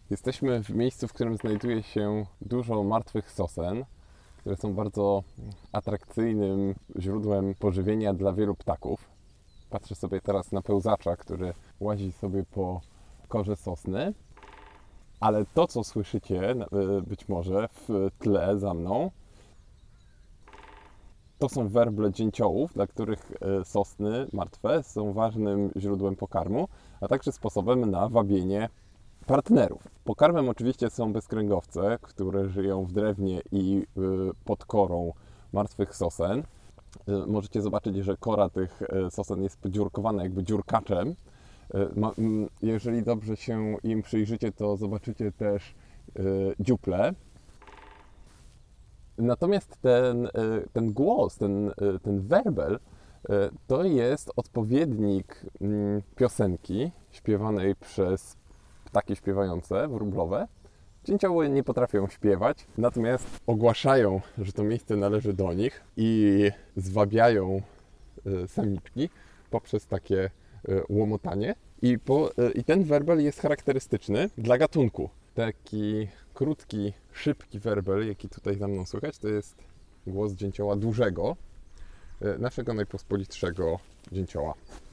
Jesteśmy w miejscu, w którym znajduje się dużo martwych sosen, które są bardzo atrakcyjnym źródłem pożywienia dla wielu ptaków. Patrzę sobie teraz na pełzacza, który łazi sobie po korze sosny, ale to, co słyszycie być może w tle za mną, to są werble dzięciołów, dla których sosny martwe są ważnym źródłem pokarmu, a także sposobem na wabienie partnerów. Pokarmem oczywiście są bezkręgowce, które żyją w drewnie i pod korą martwych sosen. Możecie zobaczyć, że kora tych sosen jest podziurkowana jakby dziurkaczem. Jeżeli dobrze się im przyjrzycie, to zobaczycie też dziuple. Natomiast ten głos, ten werbel, to jest odpowiednik piosenki śpiewanej przez ptaki śpiewające, wróblowe. Dzięcioły nie potrafią śpiewać, natomiast ogłaszają, że to miejsce należy do nich i zwabiają samiczki poprzez takie łomotanie. I ten werbel jest charakterystyczny dla gatunku. Taki krótki, szybki werbel, jaki tutaj za mną słychać, to jest głos dzięcioła dużego, naszego najpospolitszego dzięcioła.